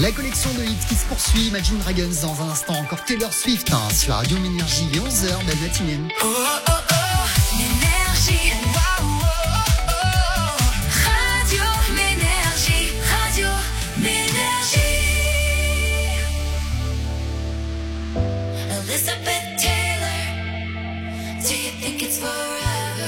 La collection de hits qui se poursuit, Imagine Dragons dans un instant, encore Taylor Swift sur la radio Énergie, il est 11h, belle matinée. Énergie. Radio Énergie, Radio Énergie. Elizabeth Taylor, do you think it's forever?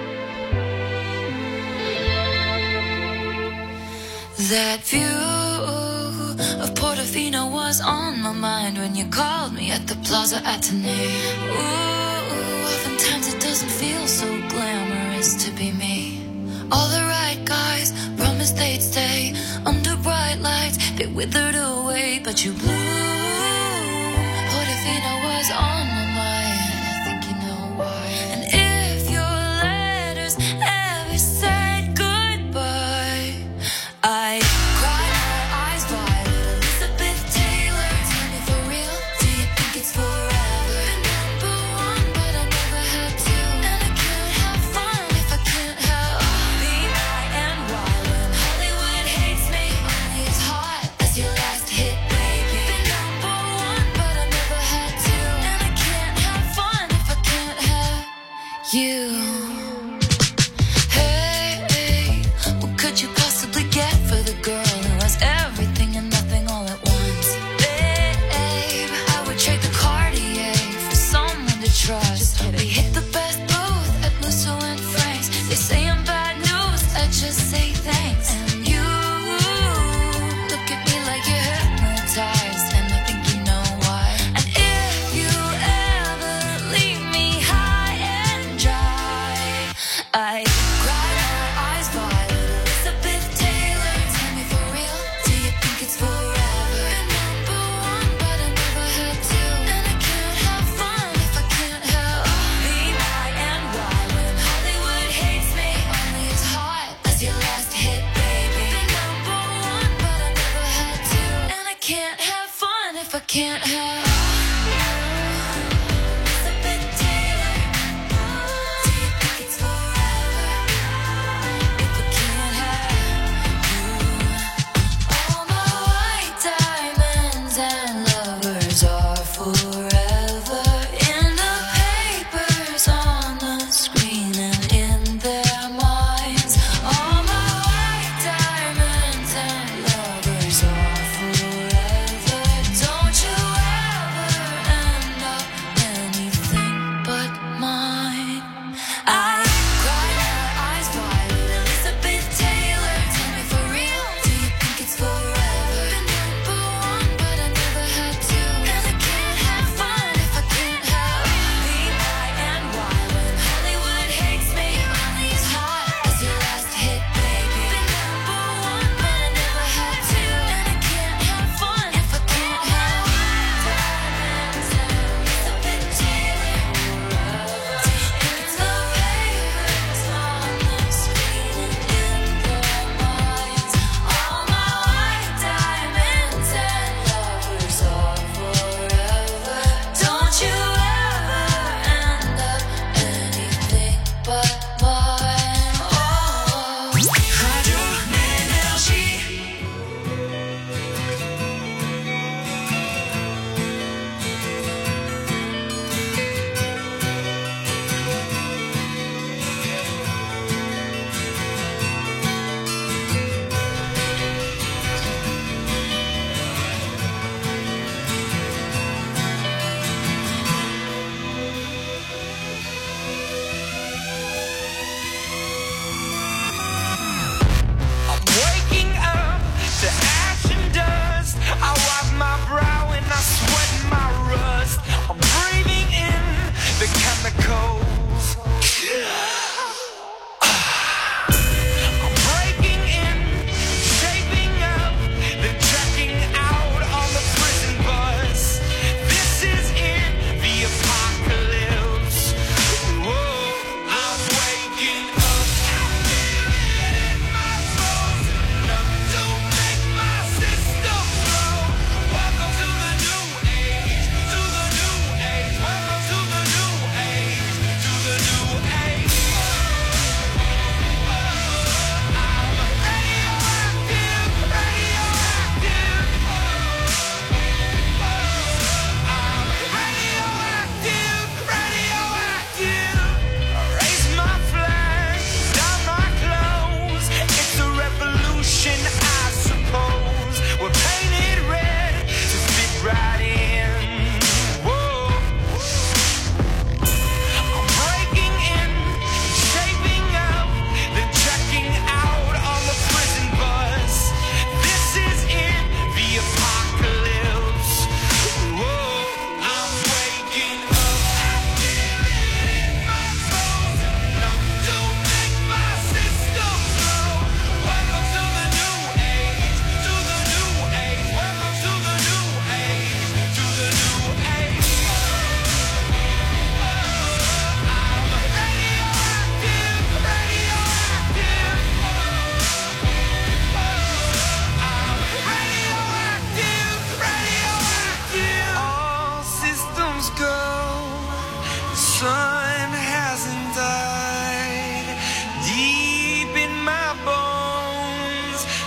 That view of Portofino was on my mind when you called me at the Plaza Athénée. Ooh, oftentimes it doesn't feel so glamorous to be me. All the right guys promised they'd stay under bright lights, they withered away, but you blew. Portofino was on my mind, I think you know why. And if your letters ever said goodbye, I cried my eyes wide. Elizabeth Taylor, tell me for real, do you think it's forever? Number one, but I never had to. And I can't have fun if I can't have be my and wild. When Hollywood hates me, only as hot as your last hit, baby. Been number one, but I never had to. And I can't have fun if I can't have you. Hey, what could you possibly get for the girl who has everything and nothing all at once? Babe, I would trade the Cartier for someone to trust. We hit the best booth at Musso and Frank's. They say I'm bad news, I just say thanks. And you look at me like you're hypnotized, and I think you know why. And if you ever leave me high and dry, I cry my eyes wide. Elizabeth Taylor, tell me for real, do you think it's forever? Number one, but I never had to. And I can't have fun if I can't have be my and wild. When Hollywood hates me, only as hot as your last hit, baby. Number one, but I never had to. And I can't have fun if I can't have Elizabeth Taylor, do you think it's forever? If I can't have you, all my white diamonds and lovers are forever in the papers, on the screen, and in their minds. All my white diamonds and lovers are forever. Don't you ever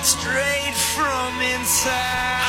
straight from inside.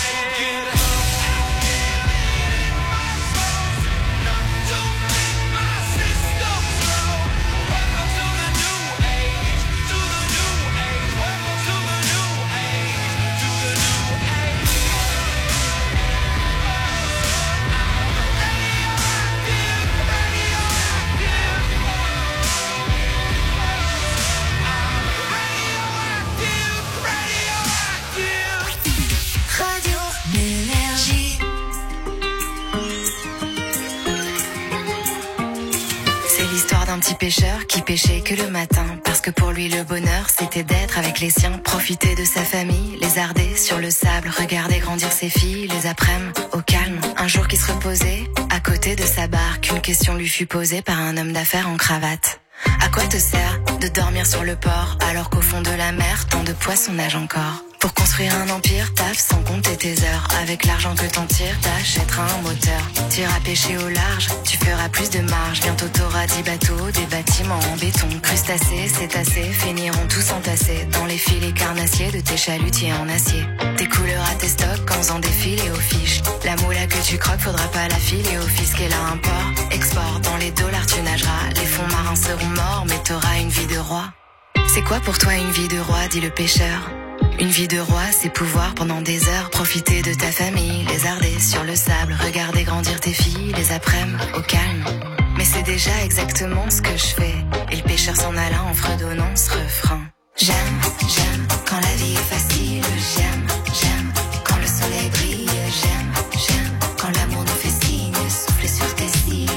Un petit pêcheur qui pêchait que le matin, parce que pour lui le bonheur c'était d'être avec les siens, profiter de sa famille, lézarder sur le sable, regarder grandir ses filles, les après-midi au calme. Un jour qui se reposait à côté de sa barque, une question lui fut posée par un homme d'affaires en cravate. À quoi te sert de dormir sur le port alors qu'au fond de la mer tant de poissons nagent encore? Pour construire un empire, taffe sans compter tes heures. Avec l'argent que t'en tires, t'achèteras un moteur. T'iras pêcher au large, tu feras plus de marge. Bientôt t'auras 10 bateaux, des bâtiments en béton. Crustacés, cétacés, finiront tous entassés dans les filets carnassiers de tes chalutiers en acier. Tes couleurs à tes stocks en faisant des filets aux fiches. La moula que tu croques, faudra pas la filer au fisc. Et là, import, export, dans les dollars tu nageras. Les fonds marins seront morts, mais t'auras une vie de roi. C'est quoi pour toi une vie de roi, dit le pêcheur? Une vie de roi, c'est pouvoir pendant des heures profiter de ta famille, lézarder sur le sable, regarder grandir tes filles, les après-midi au calme. Mais c'est déjà exactement ce que je fais. Et le pêcheur s'en alla en fredonnant ce refrain. J'aime, j'aime quand la vie est facile. J'aime, j'aime quand le soleil brille. J'aime, j'aime quand l'amour nous fait signe, souffler sur tes cils.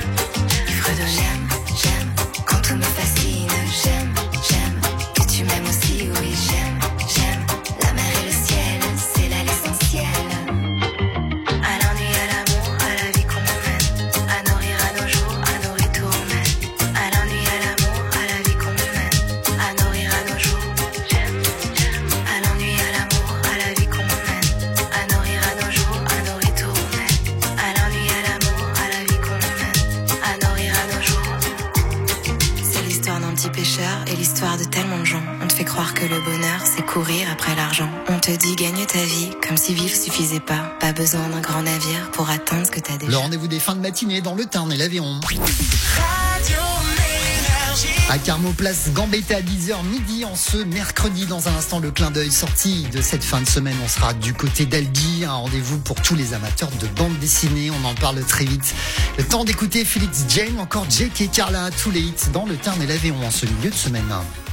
Il fredonne. J'aime, j'aime quand tout me fascine. J'aime, j'aime que tu m'aimes aussi, oui j'aime. La mer et le ciel, c'est là l'essentiel. À l'ennui, à l'amour, à la vie qu'on mène, à nos rires, à nos jours, à nos retours mène. À l'ennui, à l'amour, à la vie qu'on mène, à nos rires, à nos jours. À l'ennui, à l'amour, à la vie qu'on mène, à nos rires, à nos jours, à nos retours mène. À l'ennui, à l'amour, à la vie qu'on mène, à nos rires, à nos jours. C'est l'histoire d'un petit pêcheur et l'histoire de tellement de gens. On te fait croire que le bonheur, c'est courir après l'argent. On te dit gagne ta vie, comme si vivre suffisait pas. Pas besoin d'un grand navire pour atteindre ce que t'as déjà. Le rendez-vous des fins de matinée dans le Tarn et l'Aveyron. À Carmaux, place Gambetta à 10h midi en ce mercredi. Dans un instant, le clin d'œil sorti de cette fin de semaine. On sera du côté d'Albi. Un rendez-vous pour tous les amateurs de bande dessinée. On en parle très vite. Le temps d'écouter Félix Jane, encore Jake et Carla. Tous les hits dans le Tarn et l'Aveyron en ce milieu de semaine.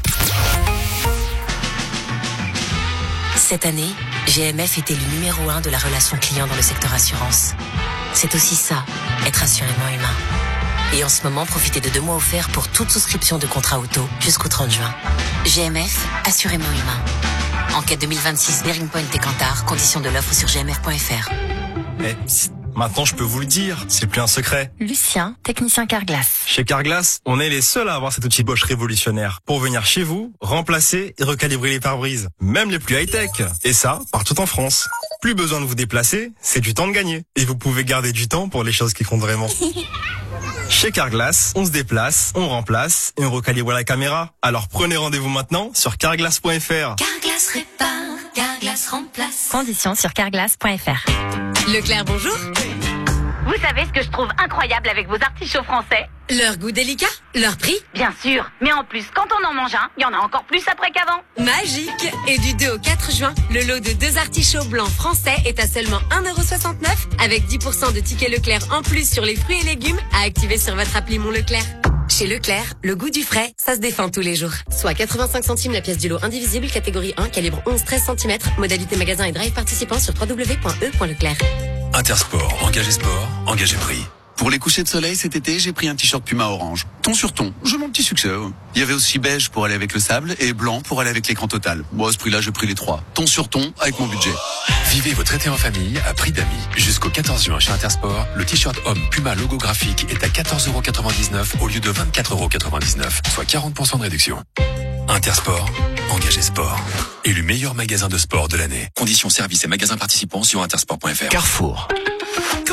Cette année, GMF était le numéro 1 de la relation client dans le secteur assurance. C'est aussi ça, être assurément humain. Et en ce moment, profitez de 2 mois offerts pour toute souscription de contrat auto jusqu'au 30 juin. GMF, assurément humain. Enquête 2026, Bearing Point et Kantar, conditions de l'offre sur gmf.fr. Maintenant, je peux vous le dire, c'est plus un secret. Lucien, technicien Carglass. Chez Carglass, on est les seuls à avoir cet outil Bosch révolutionnaire pour venir chez vous, remplacer et recalibrer les pare-brises, même les plus high-tech. Et ça, partout en France. Plus besoin de vous déplacer, c'est du temps de gagner. Et vous pouvez garder du temps pour les choses qui comptent vraiment. Chez Carglass, on se déplace, on remplace et on recalibre la caméra. Alors prenez rendez-vous maintenant sur carglass.fr. Carglass répare, Carglass remplace. Conditions sur carglass.fr. Leclerc, bonjour. Vous savez ce que je trouve incroyable avec vos artichauts français? Leur goût délicat, leur prix Bien sûr, mais en plus, quand on en mange un, il y en a encore plus après qu'avant. magique. Et du 2 au 4 juin, le lot de 2 artichauts blancs français est à seulement 1,69€ avec 10% de tickets Leclerc en plus sur les fruits et légumes à activer sur votre appli Mon Leclerc. Chez Leclerc, le goût du frais, ça se défend tous les jours. Soit 85 centimes la pièce du lot indivisible, catégorie 1, calibre 11-13 cm, modalité magasin et drive participant sur www.e.leclerc. Intersport, engagé sport, engagé prix. Pour les couchers de soleil cet été, j'ai pris un t-shirt Puma orange. Ton sur ton, j'ai mon petit succès. Il y avait aussi beige pour aller avec le sable et blanc pour aller avec l'écran total. Moi, à ce prix-là, j'ai pris les 3. Ton sur ton avec mon budget. Vivez votre été en famille à prix d'amis. Jusqu'au 14 juin chez Intersport, le t-shirt homme Puma logo graphique est à 14,99€ au lieu de 24,99€, soit 40% de réduction. Intersport, engagé sport. Élu meilleur magasin de sport de l'année. Conditions services et magasins participants sur intersport.fr. Carrefour. Quand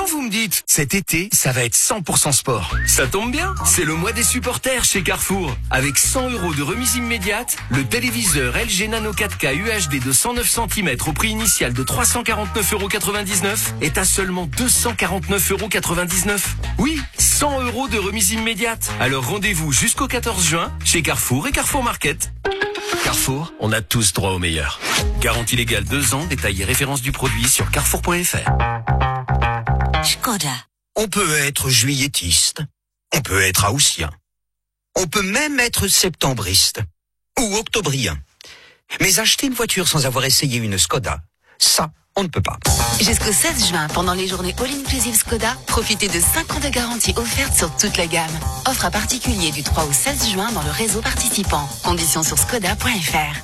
Maintenant, vous me dites, cet été, ça va être 100% sport. Ça tombe bien, c'est le mois des supporters chez Carrefour. Avec 100 € de remise immédiate, le téléviseur LG Nano 4K UHD de 109 cm au prix initial de 349,99 € est à seulement 249,99 €. Oui, 100 € de remise immédiate. Alors rendez-vous jusqu'au 14 juin chez Carrefour et Carrefour Market. Carrefour, on a tous droit au meilleur. Garantie légale 2 ans, détail et référence du produit sur carrefour.fr. Škoda. On peut être juilletiste, on peut être haussien, on peut même être septembriste ou octobrien. Mais acheter une voiture sans avoir essayé une Škoda, ça, on ne peut pas. Jusqu'au 16 juin, pendant les journées All Inclusive Škoda, profitez de 5 ans de garantie offerte sur toute la gamme. Offre à particulier du 3 au 16 juin dans le réseau participant. Conditions sur škoda.fr.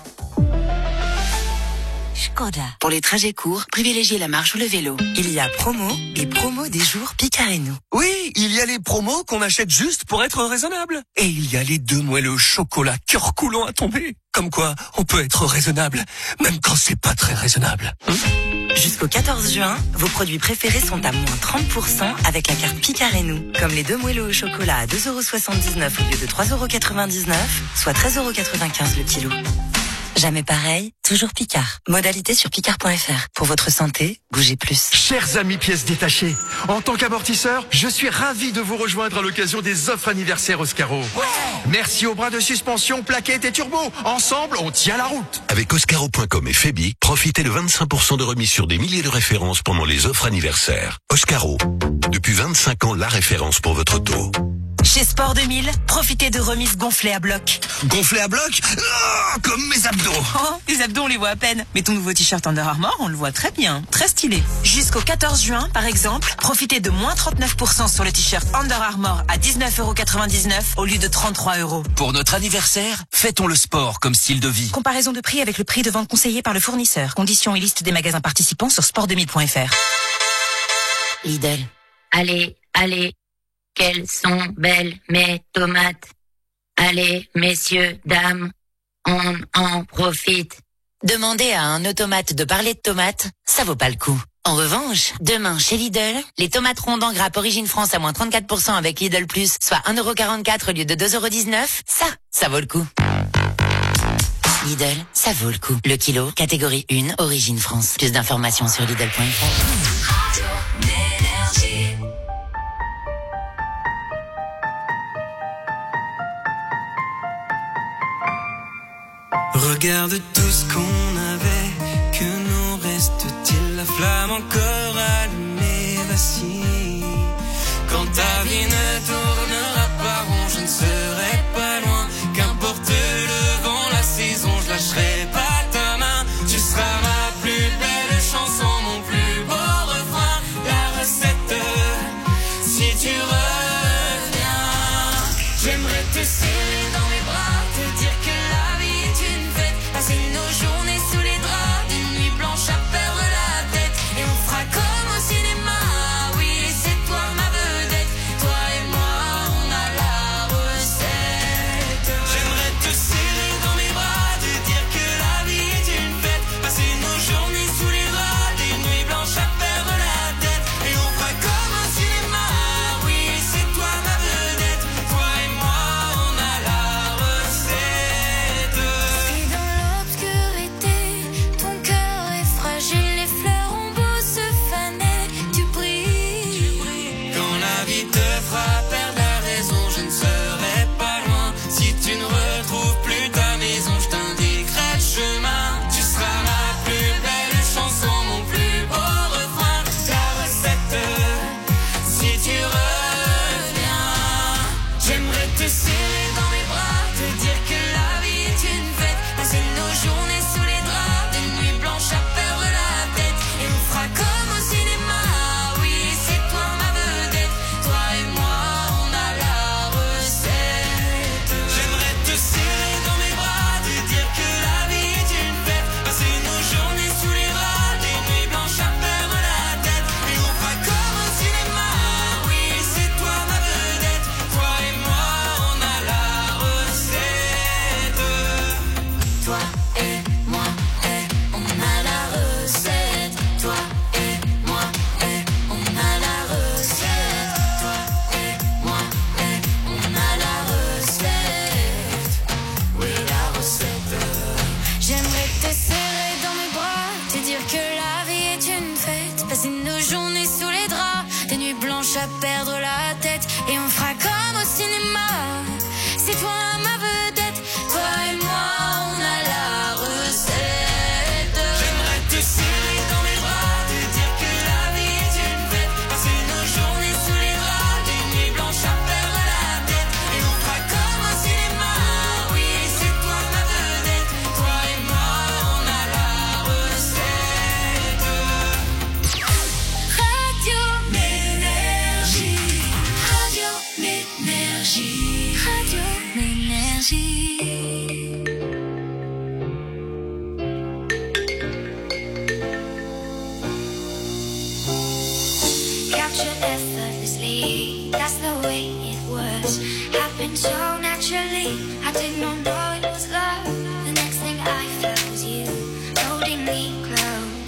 Škoda. Pour les trajets courts, privilégiez la marche ou le vélo. Il y a promo et promo des jours Picard et nous. Oui, il y a les promos qu'on achète juste pour être raisonnable. Et il y a les 2 moelleux au chocolat cœur coulant à tomber. Comme quoi, on peut être raisonnable, même quand c'est pas très raisonnable. Jusqu'au 14 juin, vos produits préférés sont à moins 30% avec la carte Picard et nous. Comme les 2 moelleux au chocolat à 2,79 € au lieu de 3,99 €, soit 13,95 € le kilo. Jamais pareil, toujours Picard. Modalité sur picard.fr. Pour votre santé, bougez plus. Chers amis pièces détachées, en tant qu'amortisseur, je suis ravi de vous rejoindre à l'occasion des offres anniversaires Oscaro. Ouais. Merci aux bras de suspension, plaquettes et turbo. Ensemble, on tient la route. Avec Oscaro.com et Febi, profitez de 25% de remise sur des milliers de références pendant les offres anniversaires. Oscaro, depuis 25 ans, la référence pour votre auto. Chez Sport 2000, profitez de remises gonflées à bloc. Gonflé à bloc? Oh, comme mes abdos. Oh, les abdos, on les voit à peine. Mais ton nouveau t-shirt Under Armour, on le voit très bien. Très stylé. Jusqu'au 14 juin, par exemple, profitez de moins 39% sur le t-shirt Under Armour à 19,99 € au lieu de 33 €. Pour notre anniversaire, fêtons le sport comme style de vie. Comparaison de prix avec le prix de vente conseillé par le fournisseur. Conditions et liste des magasins participants sur sport2000.fr. Lidl. Allez, allez. Quelles sont belles mes tomates. Allez, messieurs, dames, on en profite. Demander à un automate de parler de tomates, ça vaut pas le coup. En revanche, demain chez Lidl, les tomates rondes en grappe Origine France à moins 34% avec Lidl Plus, soit 1,44 € au lieu de 2,19 €, ça vaut le coup. Lidl, ça vaut le coup. Le kilo, catégorie 1, Origine France. Plus d'informations sur Lidl.fr. Regarde tout ce qu'on avait, que nous reste-t-il? La flamme encore allumée vacille. Quand ta vie ne tournera pas rond, je ne serai pas loin. Qu'importe le vent, la saison, je lâcherai pas ta main. Tu seras ma plus belle chanson, mon plus beau refrain. La recette, si tu reviens, j'aimerais te serrer dans mes bras, te dire que la vie est une fête. Passer nos journées sous les draps, des nuits blanches à perdre la tête. Et on fera comme au cinéma, oui, c'est toi ma vedette. Toi et moi, on a la recette.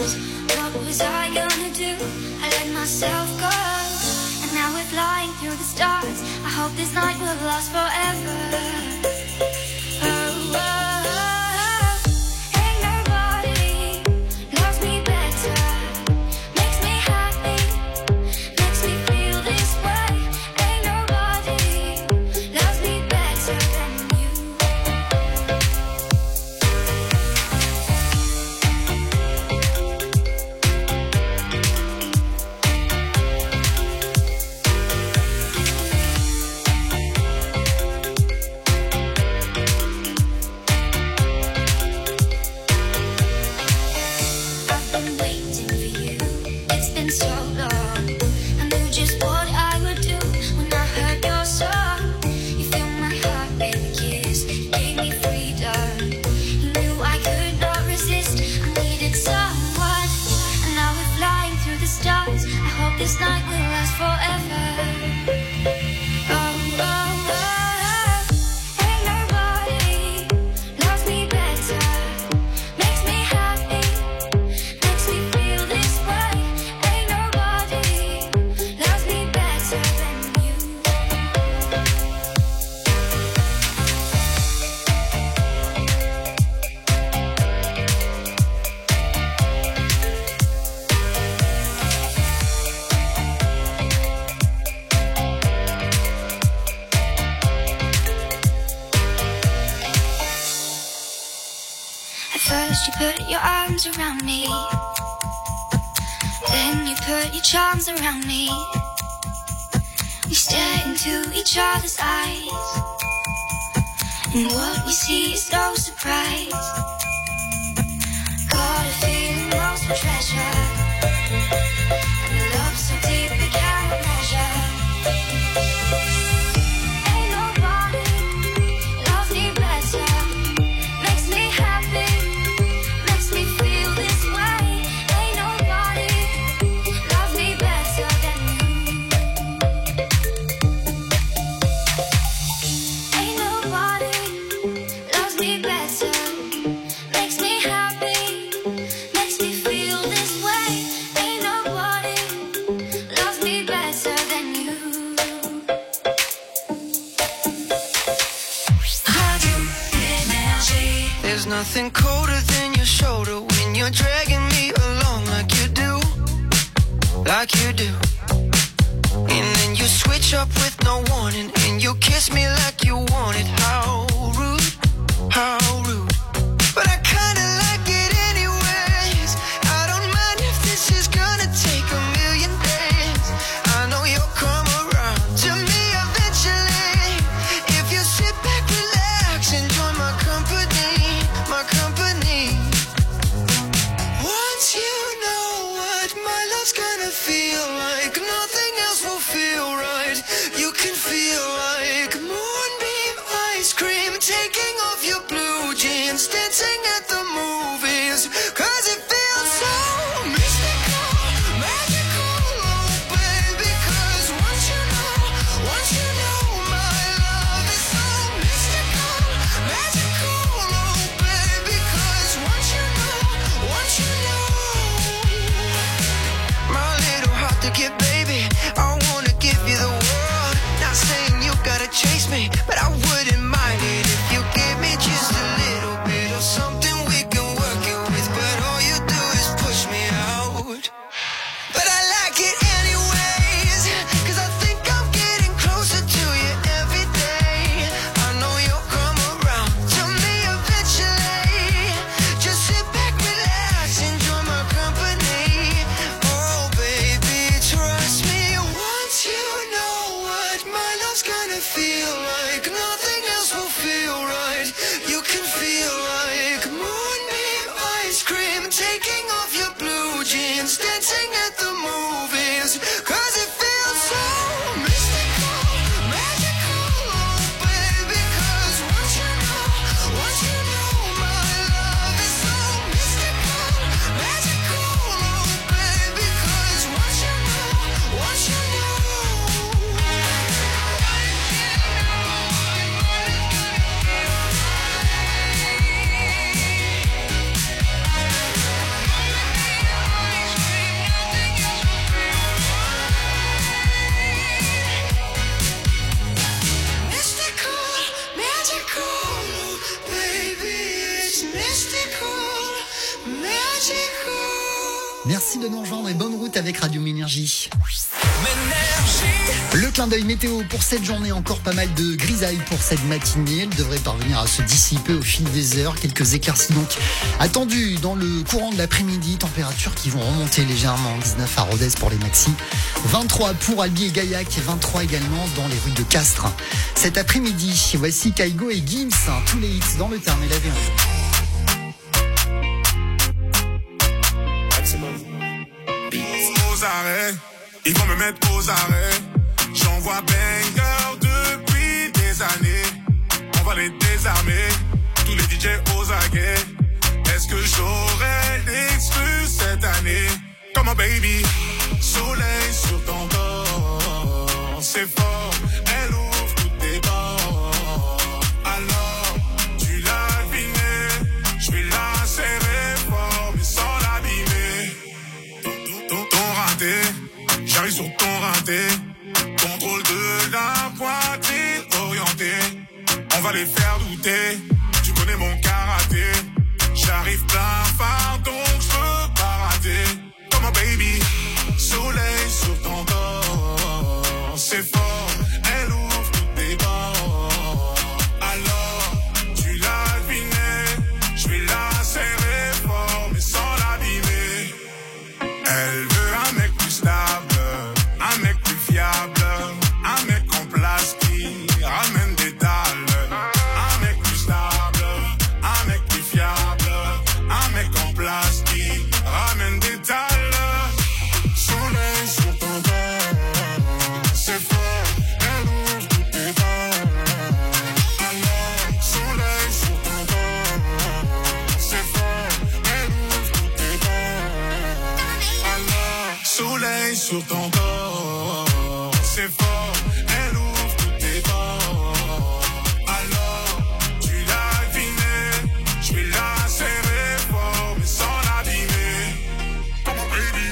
stars. What was I gonna do? I let myself go, and now we're flying through the stars. I hope this night will last forever. Oh, oh, oh. Ain't nobody loves me better, makes me happy, makes me feel this way. Ain't nobody loves me better than you. I've been waiting for you, it's been so long. I knew just what I would do when I heard your song. You filled my heart with a kiss, you gave me freedom. You knew I could not resist, I needed someone. And now we're flying through the stars. I hope this night will last forever. Oh, oh, oh, oh. Ain't nobody loves me better, makes me happy, makes me feel this way. Ain't nobody loves me better than you. At first you put your arms around me, then you put your charms around me. We stare into each other's eyes, and what we see is no surprise. Got a feeling lost for treasure, and a love so deep we cannot measure. Ain't nobody loves me better, makes me happy, makes me feel this way. Ain't nobody loves me better than you. Ain't nobody loves me better, makes me happy, makes me feel this way. Ain't nobody loves me better than you. Radio Énergie. There's nothing colder than your shoulder when you're dragging me along like you do, like you do. And then you switch up with no warning, and you kiss me like you want it. How rude, how rude. But I kinda like it anyways. I don't mind if this is gonna take a million days. I know you'll come around to me eventually. If you sit back, relax, enjoy my company, my company. Once you know what my love's gonna feel like, nothing else will feel right. You can feel like moonbeam ice cream Merci de nous rejoindre et bonne route avec Radio Ménergie. Le clin d'œil météo pour cette journée, encore pas mal de grisailles pour cette matinée. Elle devrait parvenir à se dissiper au fil des heures. Quelques éclaircies donc attendues dans le courant de l'après-midi. Températures qui vont remonter légèrement. 19 à Rodez pour les maxi. 23 pour Albi et Gaillac. 23 également dans les rues de Castres. Cet après-midi, voici Kaigo et Gims. Tous les hits dans le terme et la V1. Aux arrêts, ils vont me mettre aux arrêts. J'envoie banger depuis des années. On va les désarmer, tous les DJ aux aguets. Est-ce que j'aurai l'exclu cette année? Come on baby, soleil sur ton corps. C'est fort, elle ouvre toutes tes bords. Alors, tu l'as deviné, je vais la serrer fort mais sans l'abîmer. Ton raté, j'arrive sur ton raté. Contrôle de la poitrine orientée. On va les faire douter. Tu connais mon karaté. J'arrive plein phare donc je veux pas rater. Come on baby, soleil sur ton corps. C'est fort, elle ouvre toutes tes bords. Alors, tu l'as deviné, je vais la serrer fort mais sans l'abîmer. Elle veut un mec plus stable, un mec plus fiable, un mec en place qui ramène des dalles. Un mec plus stable, un mec plus fiable, un mec en place qui ramène des dalles. Soleil sur ton corps, c'est fort, elle ouvre toutes tes bords. Alors, soleil sur ton corps, c'est fort, elle ouvre toutes tes bords. Alors, soleil sur ton corps, c'est fort, elle ouvre toutes tes bords. Alors, tu l'as deviné, je vais la serrer fort mais sans l'abîmer. Come on baby.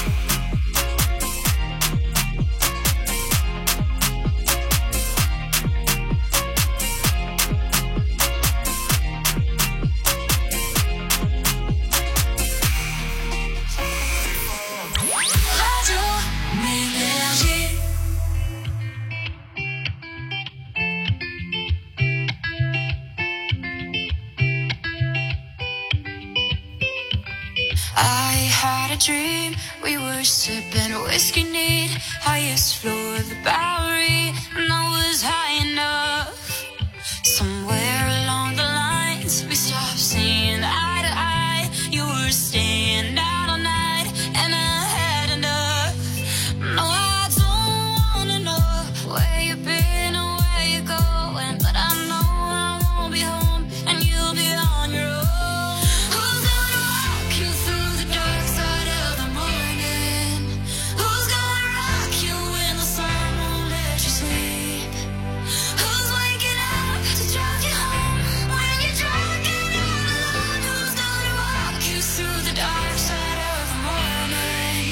Radio Ménergie. I had a dream, we were sipping whiskey neat, highest floor of the Bowery, and I was high enough. Somewhere along the lines, we stopped seeing eye to eye. You were staying out all night, and I had enough. No, I don't wanna know where you've been or where you're going, but I know I won't be home, and you'll be on your own. Who's gonna walk you through the dark side of the morning? Who's gonna rock you when the sun won't let you sleep? Who's waking up to drive you home when you're drunk and all alone? Who's gonna walk you through the dark side of the morning?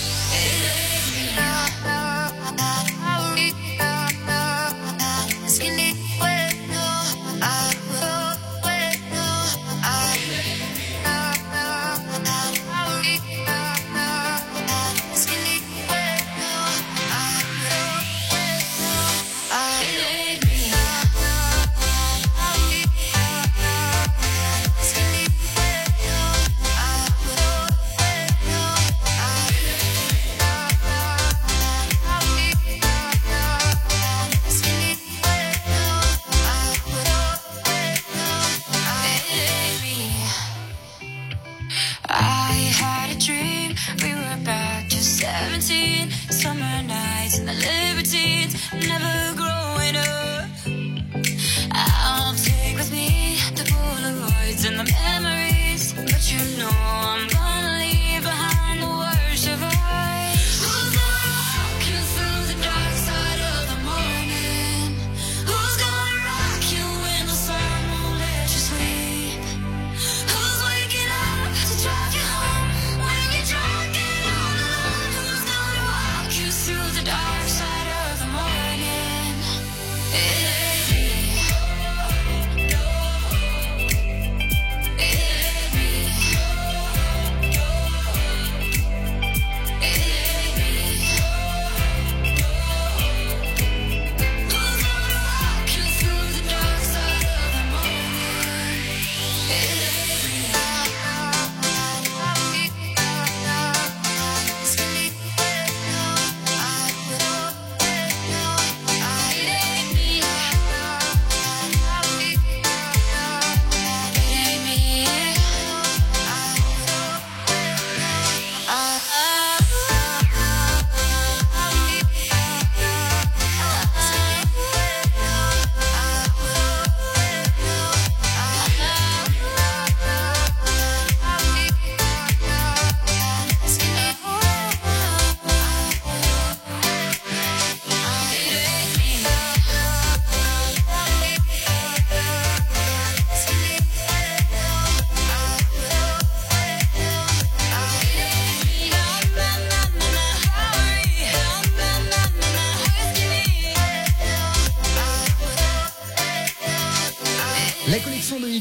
I had a dream, we were back to 17, summer nights and the libertines, never growing up. I'll take with me the Polaroids and the memories, but you know I'm gonna leave behind the worst of us. Who's gonna walk you through the dark side of the morning? Who's gonna rock you when the sun won't let you sleep? Who's waking up to drive you home when you're drunk and all alone? Who's gonna walk you through the dark side of the morning?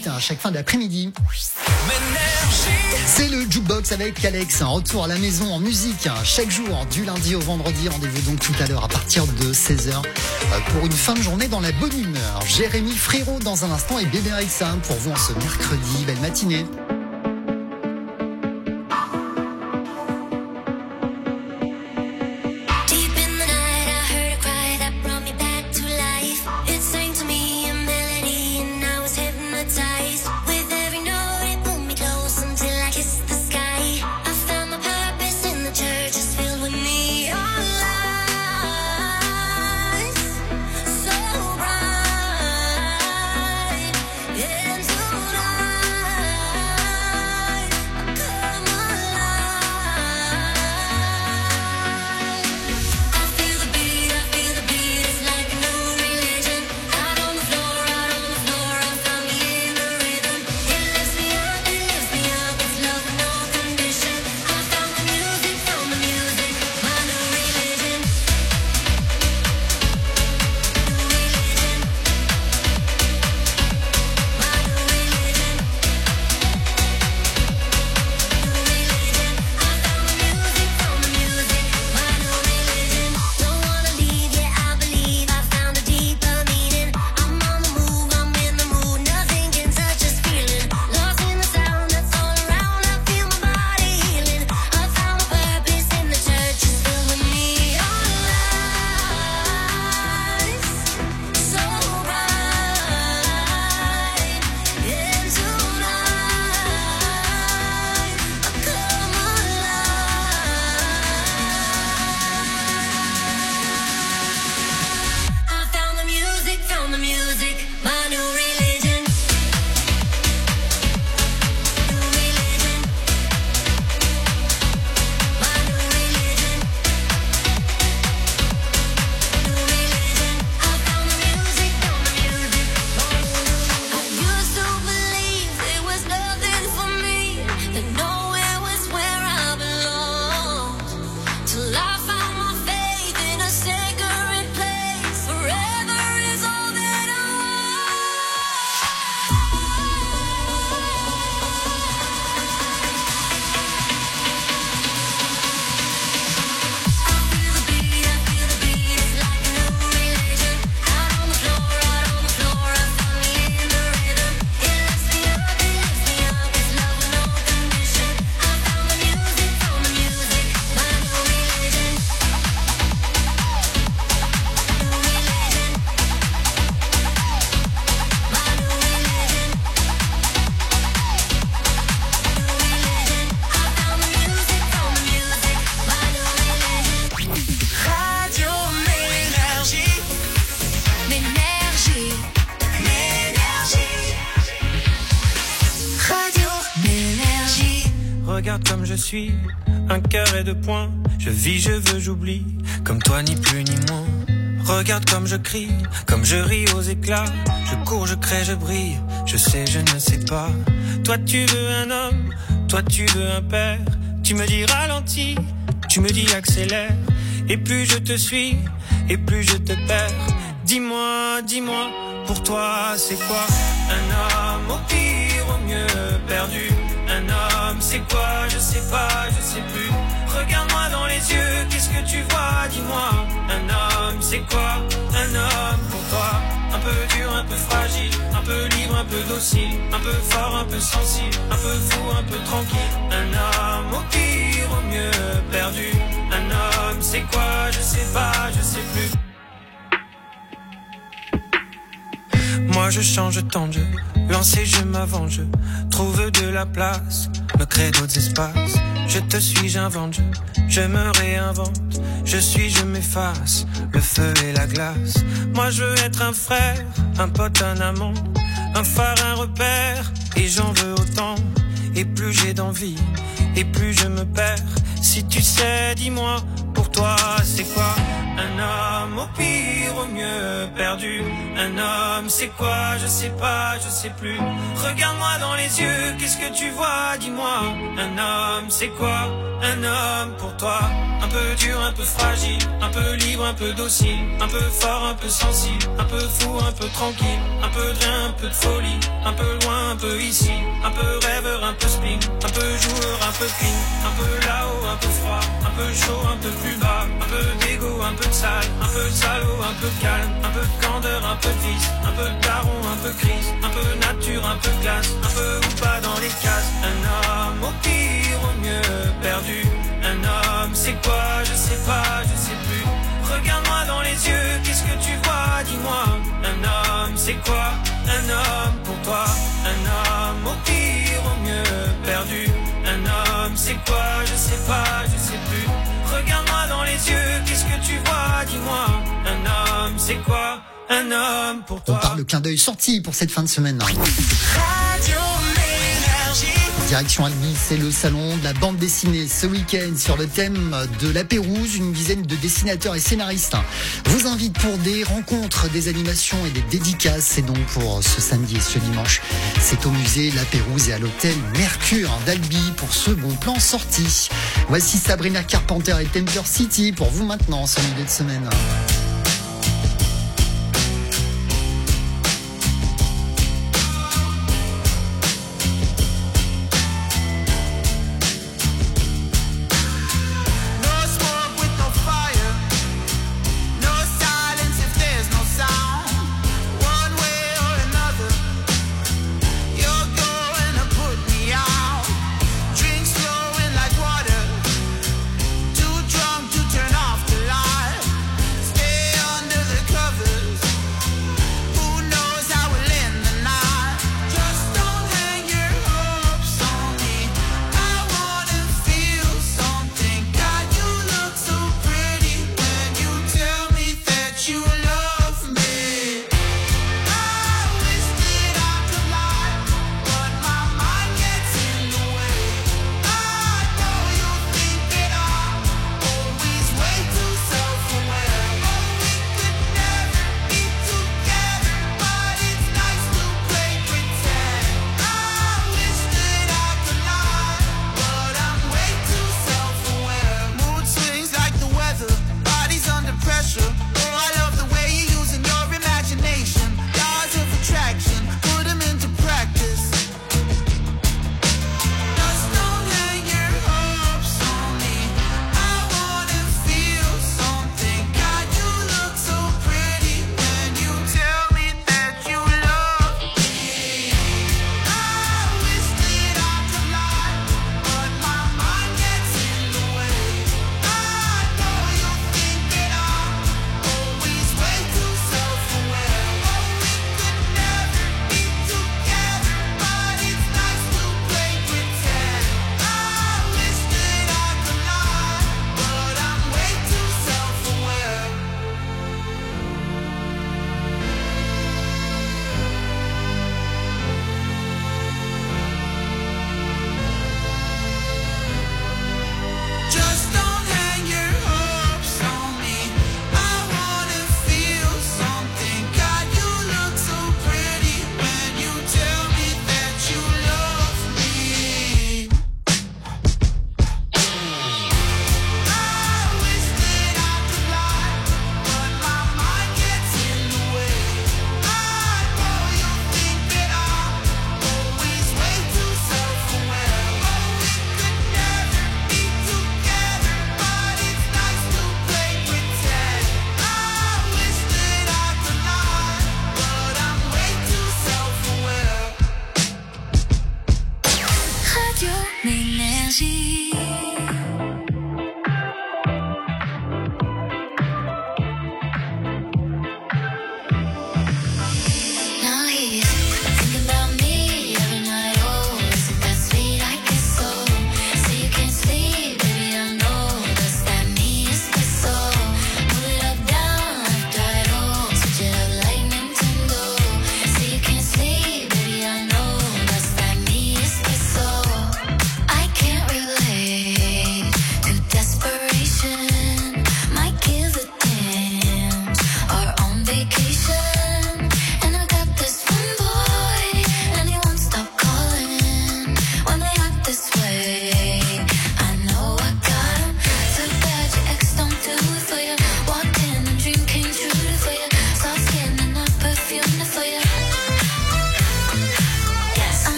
hits à chaque fin d'après-midi. C'est le Jukebox avec Alex, un retour à la maison en musique chaque jour du lundi au vendredi. Rendez-vous donc tout à l'heure à partir de 16h pour une fin de journée dans la bonne humeur. Jérémy Frérot dans un instant et Bébé Rexa pour vous en ce mercredi. Belle matinée. Regarde comme je suis, un cœur et deux points. Je vis, je veux, j'oublie, comme toi ni plus ni moins. Regarde comme je crie, comme je ris aux éclats. Je cours, je crée, je brille, je sais, je ne sais pas. Toi tu veux un homme, toi tu veux un père. Tu me dis ralentis, tu me dis accélère. Et plus je te suis, et plus je te perds. Dis-moi, dis-moi, pour toi c'est quoi un homme, au pire, au mieux perdu? Un homme, c'est quoi? Je sais pas, je sais plus. Regarde-moi dans les yeux, qu'est-ce que tu vois? Dis-moi, un homme, c'est quoi? Un homme pour toi, un peu dur, un peu fragile, un peu libre, un peu docile, un peu fort, un peu sensible, un peu fou, un peu tranquille. Un homme, au pire, au mieux perdu. Un homme, c'est quoi? Je sais pas, je sais plus. Moi je change de temps de jeu, lancé je m'avance, je trouve de la place, me crée d'autres espaces. Je te suis, j'invente, je me réinvente, je suis, je m'efface, le feu et la glace. Moi je veux être un frère, un pote, un amant, un phare, un repère, et j'en veux autant. Et plus j'ai d'envie, et plus je me perds. Si tu sais, dis-moi, pour toi c'est quoi un homme, au pire, au mieux perdu? Un homme, c'est quoi? Je sais pas, je sais plus. Regarde-moi dans les yeux, qu'est-ce que tu vois? Dis-moi, un homme, c'est quoi un homme pour toi? Un peu dur, un peu fragile, un peu libre, un peu docile, un peu fort, un peu sensible, un peu fou, un peu tranquille, un peu de rien, un peu de folie, un peu loin, un peu ici, un peu rêveur, un peu spleen, un peu joueur, un peu clean, un peu là-haut, un peu froid, un peu chaud, un peu plus bas, un peu d'égo, un peu de sale, un peu de salaud, un peu de calme, un peu de candeur, un peu de vice, un peu de daron, un peu crise, un peu nature, un peu de glace, un peu ou pas dans les cases. Un homme au pire, au mieux perdu. Un homme, c'est quoi? Je sais pas, je sais plus. Regarde-moi dans les yeux, qu'est-ce que tu vois? Dis-moi. Un homme, c'est quoi? Un homme pour toi. Un homme au pire, au mieux perdu. Un homme, c'est quoi? Je sais pas, je sais plus. Regarde-moi dans les yeux, qu'est-ce que tu vois? Dis-moi. Un homme, c'est quoi? Un homme pour toi. On parle de clin d'œil sorti pour cette fin de semaine. Direction Albi, c'est le salon de la bande dessinée ce week-end sur le thème de la Pérouse. Une dizaine de dessinateurs et scénaristes vous invitent pour des rencontres, des animations et des dédicaces. C'est donc pour ce samedi et ce dimanche. C'est au musée La Pérouse et à l'hôtel Mercure d'Albi pour ce bon plan sorti. Voici Sabrina Carpenter et Temper City pour vous maintenant, ce milieu de semaine.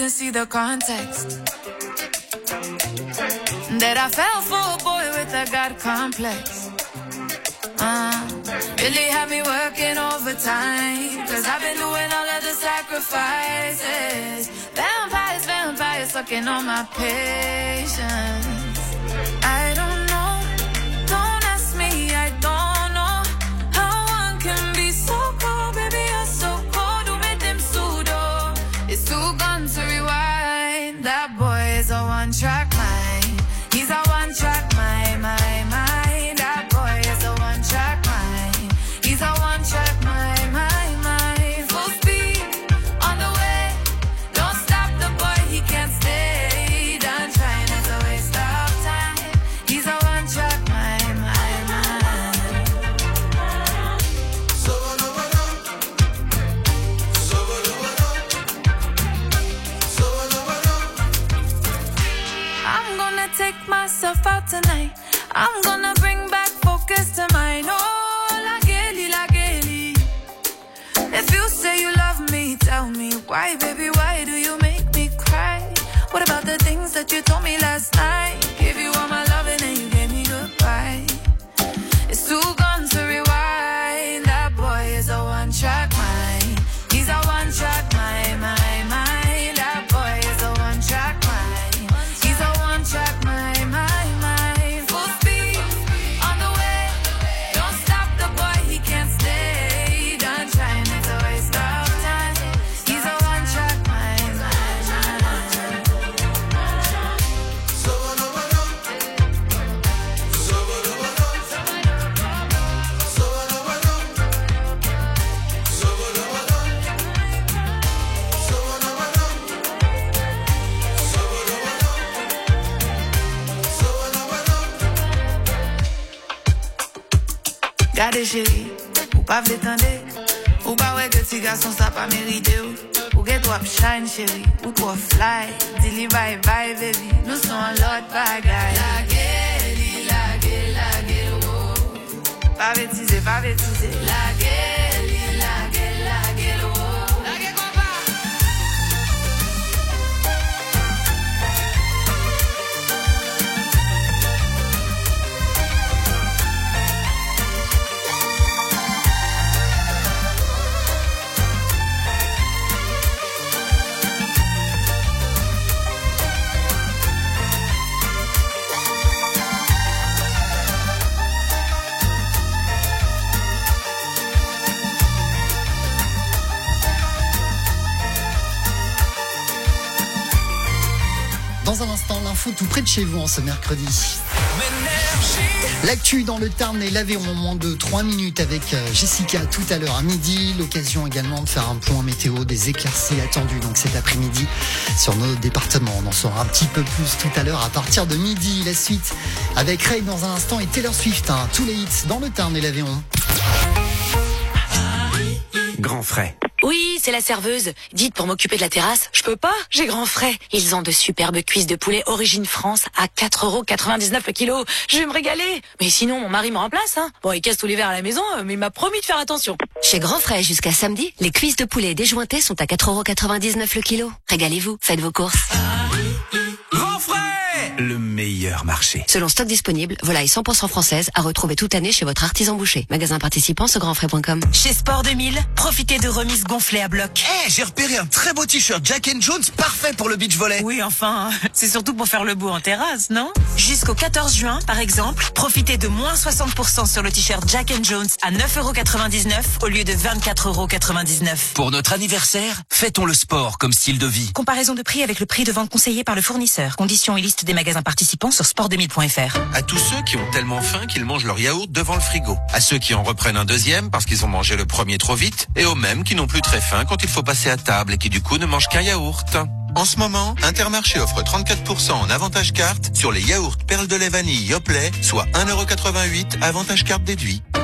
to see the context. That I fell for a boy with a God complex. Really had me working overtime, 'cause I've been doing all of the sacrifices. Vampires, vampires sucking on my patience. I don't know, don't ask me, I don't know how one can be so cold, baby, you're so cold. You made them pseudo, it's too gone to rewind. That boy is a one-track mind, he's a one-track mind, mind. That boy is a one-track mind, he's a one-track mind, mind. Full speed on the way, don't stop the boy, he can't stay. Done trying, it's a waste of time. He's a one-track mind, I'm gonna take myself out tonight. I'm gonna bring back focus to mine. Oh, la Kelly. If you say you love me, tell me why, baby, why do you make me cry? What about the things that you told me last night? Give you all my love and then you gave me goodbye. It's too gone to rewind. That boy is a one-track mind, he's a one-track mind. That boy is a one-track mind, he's a one-track mind. Full speed on the way, don't stop the boy, he can't stay. Done trying, it's a waste of time. He's a one-track mind. Gade chéri, ou pas v'étendre, ou pas ouais que ti garçon ça pas mérité ou get trop shine chéri, ou trop fly, dis-li bye bye baby, nous sommes l'autre bagaille. La gueule, oh. Pas bêtiser, la gueule, oh. La gueule, quoi pas? Dans un instant, l'info tout près de chez vous en ce mercredi. L'actu dans le Tarn et l'Aveyron en moins de 3 minutes avec Jessica tout à l'heure à midi. L'occasion également de faire un point météo, des éclaircies attendues donc cet après-midi sur nos départements. On en saura un petit peu plus tout à l'heure à partir de midi. La suite avec Ray dans un instant et Taylor Swift. Tous les hits dans le Tarn et l'Aveyron. Grand frais. Oui, c'est la serveuse. Dites, pour m'occuper de la terrasse, je peux pas, j'ai grand frais. Ils ont de superbes cuisses de poulet origine France à 4,99€ le kilo. Je vais me régaler. Mais sinon, mon mari me remplace, hein. Bon, il casse tous les verres à la maison, mais il m'a promis de faire attention. Chez Grand Frais, jusqu'à samedi, les cuisses de poulet déjointées sont à 4,99€ le kilo. Régalez-vous, faites vos courses. Grand frais! Le meilleur marché. Selon stock disponible, volaille 100% française à retrouver toute année chez votre artisan boucher. Magasin participant sur grandfrais.com. Chez Sport 2000, profitez de remises gonflées à bloc. J'ai repéré un très beau t-shirt Jack & Jones, parfait pour le beach volley. Oui, enfin, c'est surtout pour faire le beau en terrasse, non? Jusqu'au 14 juin, par exemple, profitez de moins 60% sur le t-shirt Jack & Jones à 9,99€ au lieu de 24,99€. Pour notre anniversaire, fêtons le sport comme style de vie. Comparaison de prix avec le prix de vente conseillé par le fournisseur. Conditions et liste des magasins participants sur sport2000.fr. À tous ceux qui ont tellement faim qu'ils mangent leur yaourt devant le frigo. À ceux qui en reprennent un deuxième parce qu'ils ont mangé le premier trop vite. Et aux mêmes qui n'ont plus très faim quand il faut passer à table et qui du coup ne mangent qu'un yaourt. En ce moment, Intermarché offre 34% en avantage carte sur les yaourts perles de lait vanille Yoplait, soit 1,88€ avantage carte déduit.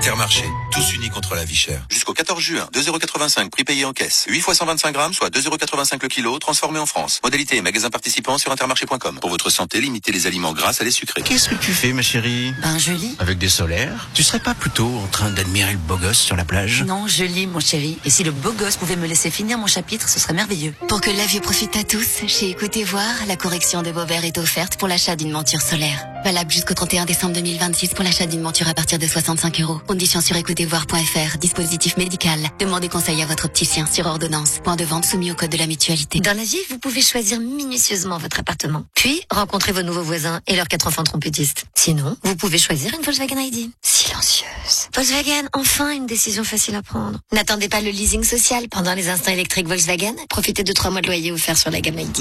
Intermarché, tous unis contre la vie chère. Jusqu'au 14 juin, 2,85 € prix payé en caisse. 8 fois 125 grammes, soit 2,85 € le kilo, transformé en France. Modalité et magasin participant sur intermarché.com. Pour votre santé, limitez les aliments gras à les sucrés. Qu'est-ce que tu fais, ma chérie? Ben, je lis. Avec des solaires? Tu serais pas plutôt en train d'admirer le beau gosse sur la plage? Non, je lis, mon chéri. Et si le beau gosse pouvait me laisser finir mon chapitre, ce serait merveilleux. Pour que la vie profite à tous, chez Écoutez Voir, la correction de vos verres est offerte pour l'achat d'une monture solaire. Valable jusqu'au 31 décembre 2026 pour l'achat d'une monture à partir de 65 €. Conditions sur écoutezvoir.fr. Dispositif médical. Demandez conseil à votre opticien sur ordonnance. Point de vente soumis au code de la mutualité. Dans la vie, vous pouvez choisir minutieusement votre appartement. Puis, rencontrer vos nouveaux voisins et leurs 4 enfants trompettistes. Sinon, vous pouvez choisir une Volkswagen ID. Silencieuse. Volkswagen, enfin une décision facile à prendre. N'attendez pas le leasing social pendant les instants électriques Volkswagen. Profitez de 3 mois de loyer offerts sur la gamme ID.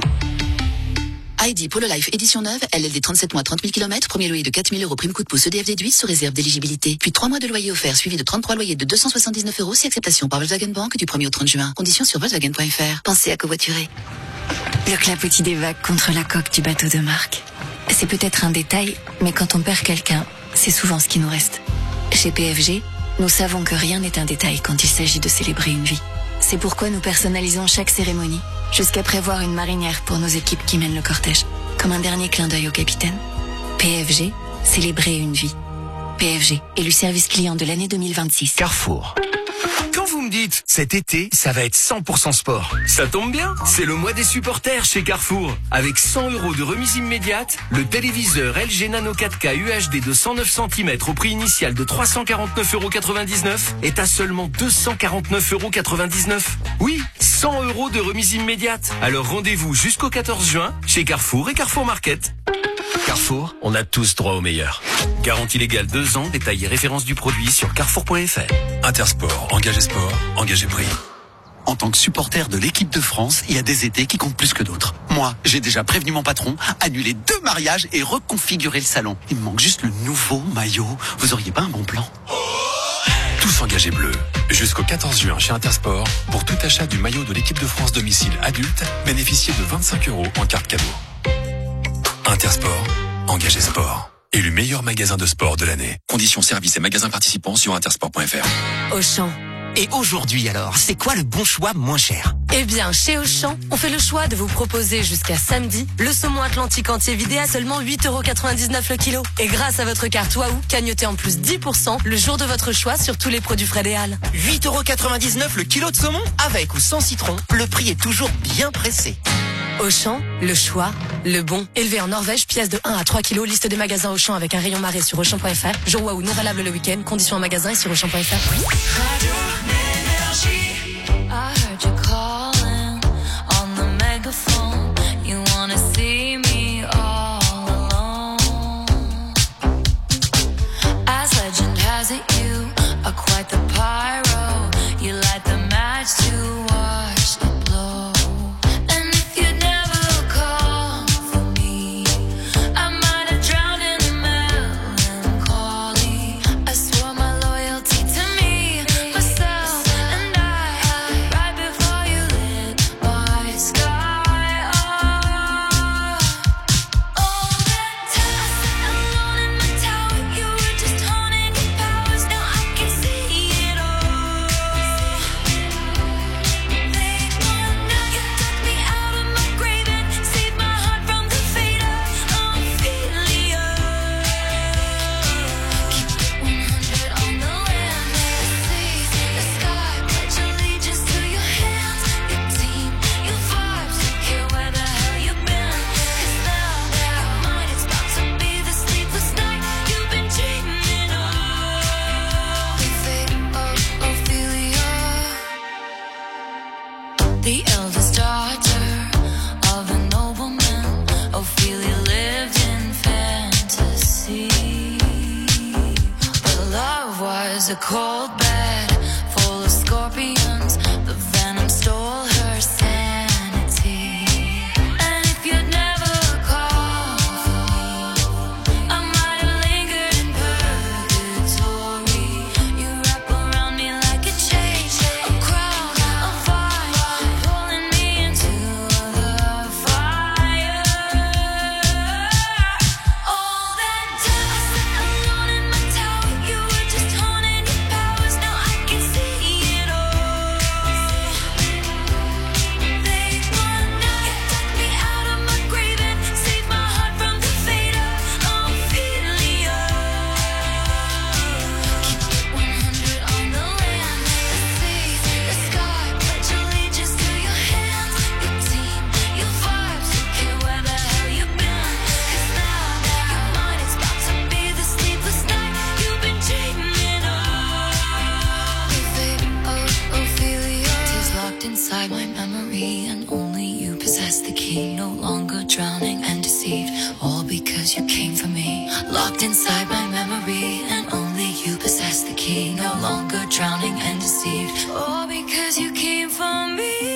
ID Polo Life édition neuve, LLD 37 mois 30 000 km, premier loyer de 4 000 € prime coup de pouce EDF déduit sous réserve d'éligibilité. Puis 3 mois de loyer offert suivi de 33 loyers de 279 € si acceptation par Volkswagen Bank du 1er au 30 juin. Conditions sur Volkswagen.fr. Pensez à covoiturer. Le clapotis des vagues contre la coque du bateau de Marc. C'est peut-être un détail, mais quand on perd quelqu'un, c'est souvent ce qui nous reste. Chez PFG, nous savons que rien n'est un détail quand il s'agit de célébrer une vie. C'est pourquoi nous personnalisons chaque cérémonie, jusqu'à prévoir une marinière pour nos équipes qui mènent le cortège, comme un dernier clin d'œil au capitaine. PFG, célébrer une vie. PFG, élu service client de l'année 2026. Carrefour. Quand vous me dites, cet été, ça va être 100% sport, ça tombe bien, c'est le mois des supporters chez Carrefour. Avec 100 € de remise immédiate, le téléviseur LG Nano 4K UHD de 109 cm au prix initial de 349,99 € est à seulement 249,99 €. Oui, 100 € de remise immédiate. Alors rendez-vous jusqu'au 14 juin chez Carrefour et Carrefour Market. Carrefour, on a tous droit au meilleur. Garantie légale 2 ans, détail et référence du produit sur carrefour.fr. Intersport, engagé sport, engagé prix. En tant que supporter de l'équipe de France, il y a des étés qui comptent plus que d'autres. Moi, j'ai déjà prévenu mon patron, annulé 2 mariages et reconfiguré le salon. Il me manque juste le nouveau maillot. Vous auriez pas un bon plan? Tous engagés bleus. Jusqu'au 14 juin chez Intersport, pour tout achat du maillot de l'équipe de France domicile adulte, bénéficiez de 25 € en carte cadeau. Intersport, engagé sport. Élu meilleur magasin de sport de l'année. Conditions services et magasins participants sur intersport.fr. Auchan. Et aujourd'hui alors, c'est quoi le bon choix moins cher? Eh bien, chez Auchan, on fait le choix de vous proposer jusqu'à samedi le saumon atlantique entier vidé à seulement 8,99 € le kilo. Et grâce à votre carte Waouh, cagnotez en plus 10% le jour de votre choix sur tous les produits Fred et Hall. 8,99 € le kilo de saumon? Avec ou sans citron, le prix est toujours bien pressé. Auchan, le choix, le bon. Élevé en Norvège, pièce de 1 à 3 kilos. Liste des magasins Auchan avec un rayon marée sur Auchan.fr. Jour Waouh non valable le week-end. Conditions en magasin et sur Auchan.fr. I heard you calling on the megaphone. You wanna see me all alone. As legend has it, you are quite the pyro. You light the match to watch it blow. And if you'd never called for me, I might have drowned in melancholy. I swore my loyalty to me, myself, and I, right before you lit my sky up. All that time alone in my tower, you were just honing your powers. Now I can see it all. Late one night, you took me out of my grave and saved my heart from the fate of Ophelia. Keep it 100 on the land, the sea, the sky. Pledge allegiance to your hands, your team, your vibes. Don't care where the hell you've been. 'Cause now that mine, it's about to be the sleepless night you've been dreaming of. The fate of Ophelia, the eldest daughter of a nobleman. Ophelia lived in fantasy, but love was a cold bed full of scorpions. The venom stole her sanity. And if you'd never called for me, I might have lingered in purgatory. You wrap around me like a chain, a crown, a fire, pulling me into the fire. All that time I sat alone in my tower, you were just honing your key, no longer drowning and deceived. All because you came for me. Locked inside my memory, and only you possess the key. No longer drowning and deceived. All because you came for me.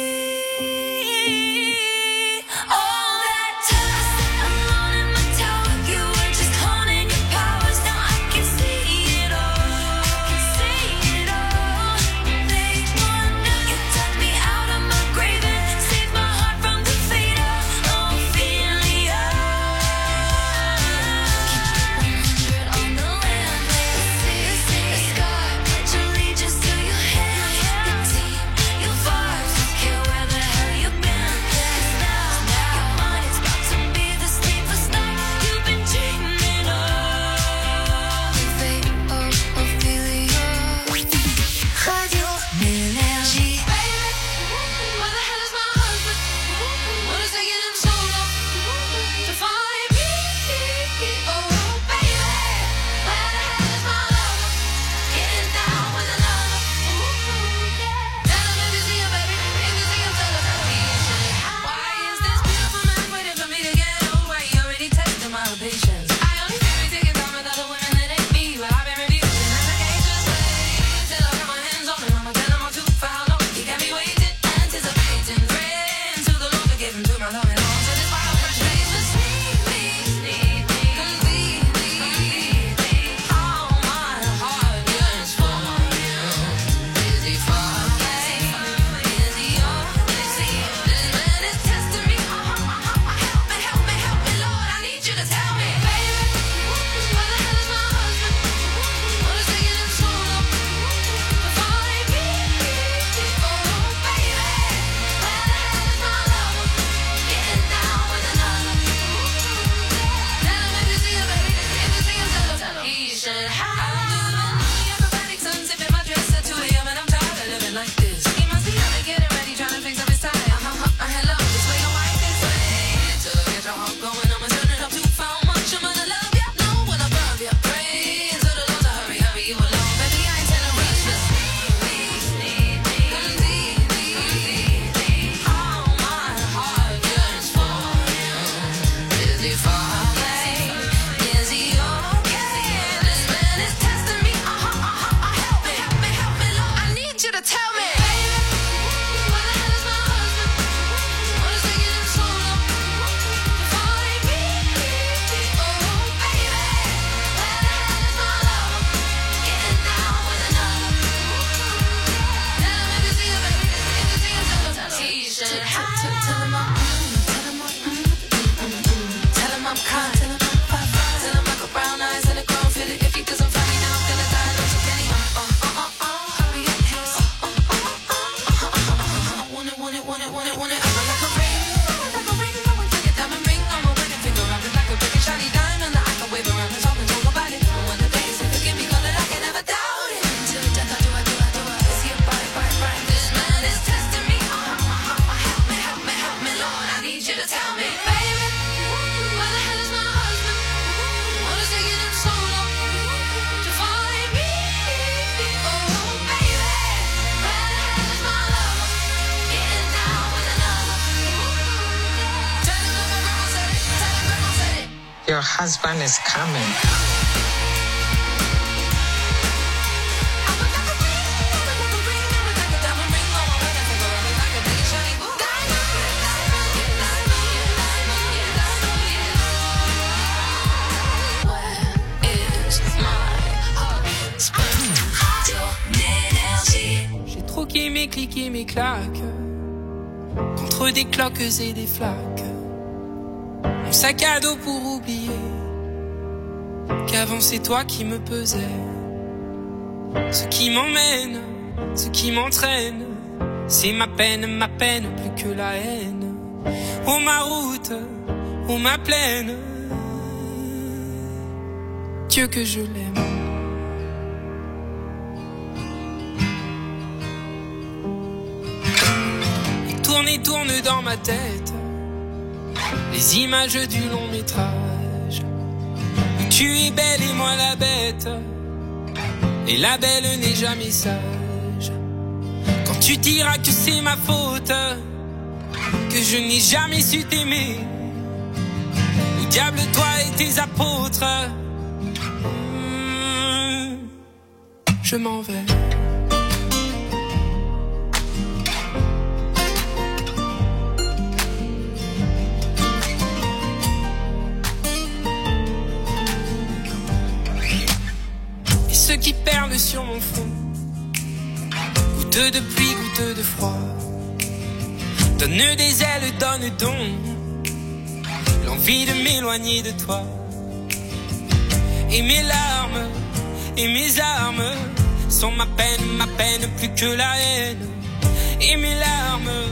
Your husband is coming. J'ai troqué mes clics et mes claques contre des cloques et des flaques. Mon sac à dos pour oublier qu'avant c'est toi qui me pesais. Ce qui m'emmène, ce qui m'entraîne, c'est ma peine, plus que la haine. Oh ma route, oh ma plaine, Dieu que je l'aime. Et tourne dans ma tête les images du long métrage où tu es belle et moi la bête, et la belle n'est jamais sage. Quand tu diras que c'est ma faute, que que je n'ai jamais su t'aimer. Au diable toi et tes apôtres. Je m'en vais. Et ceux qui perlent sur mon front, goutteux de pluie, goutteux de froid, donne des ailes, donne donc l'envie de m'éloigner de toi. Et mes larmes et mes armes sont ma peine plus que la haine. Et mes larmes,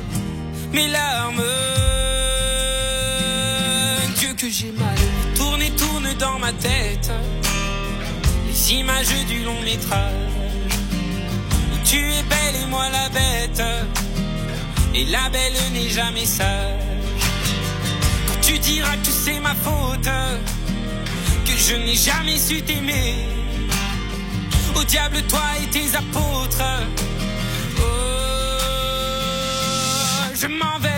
Dieu que j'ai mal, tourne dans ma tête les images du long métrage où tu es belle et moi la bête. Et la belle n'est jamais sage. Quand tu diras que c'est ma faute, que je n'ai jamais su t'aimer. Au diable toi et tes apôtres. Oh, je m'en vais.